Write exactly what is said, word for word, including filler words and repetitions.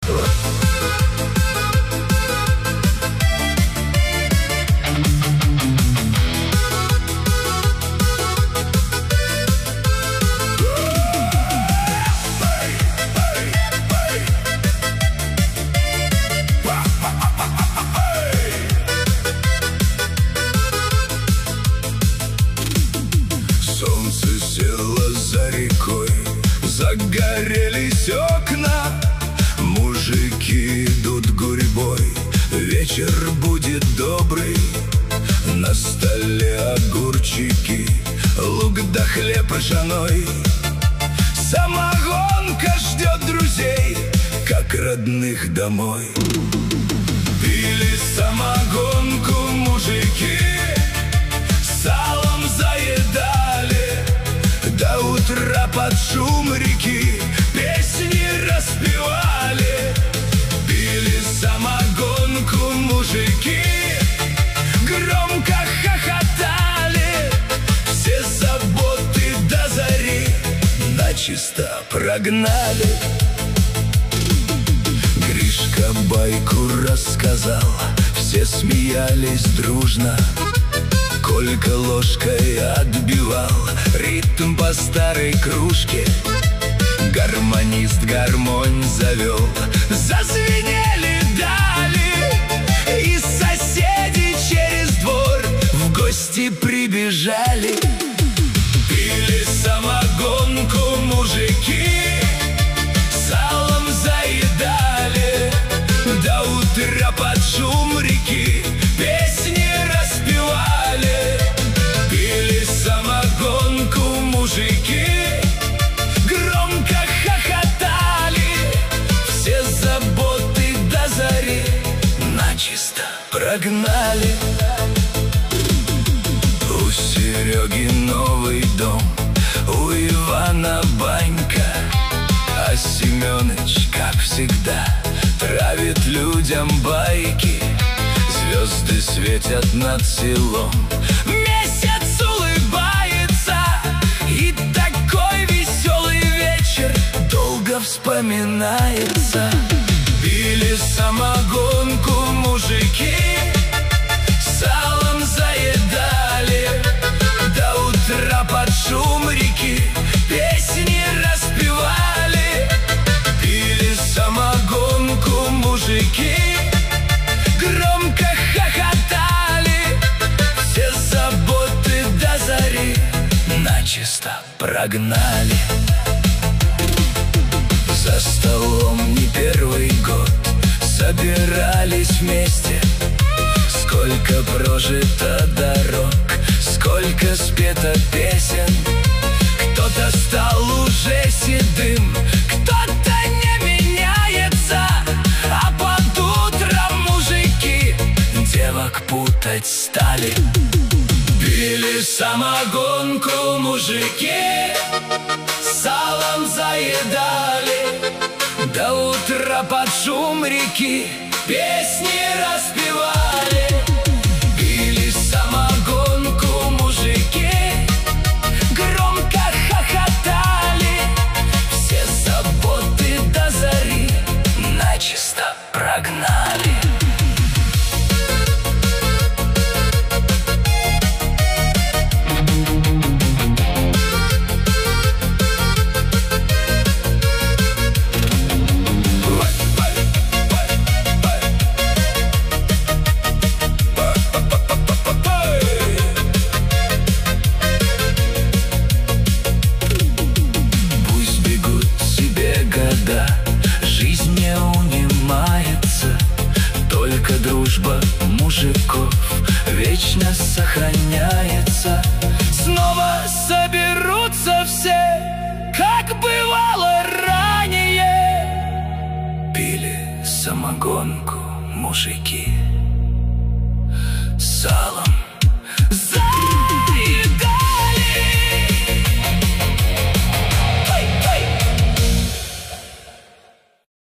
Загорелись окна, мужики идут гурьбой. Вечер будет добрый, на столе огурчики, лук да хлеб ржаной. Самогонка ждет друзей, как родных домой. Пили самогонку мужики, салом заедали, до утра под шум реки песни распевали. Пили самогонку мужики, громко хохотали, все заботы до зари начисто прогнали. Гришка байку рассказал, все смеялись дружно. Колька ложкой отбивал ритм по старой кружке. Гармонист гармонь завел, зазвенели дали, и соседи через двор в гости прибежали. Пили самогонку мужики, салом заедали, до утра под шум реки песни распевали. Пили самогонку мужики, громко хохотали, все заботы до зари начисто прогнали. У Сереги новый дом, у Ивана банька, а Семёныч, как всегда, травит людям байки. Звезды светят над селом, месяц улыбается, и такой веселый вечер долго вспоминается. Пили самогонку мужики, салом заедали, до утра под шум реки песни распевали. Пили самогонку мужики, громко хохотали, все заботы до зари начисто прогнали. За столом не первый год собирались вместе. Сколько прожито дорог, сколько спето песен. Кто-то стал уже седым, кто-то не меняется, а под утром мужики девок путать стали. Пили самогонку мужики, салом заедали, до утра под шум реки песни распевали. Пили самогонку мужики, громко хохотали, все заботы до зари начисто прогнали. Жизнь не унимается, только дружба мужиков вечно сохраняется. Снова соберутся все, как бывало ранее. Пили самогонку мужики.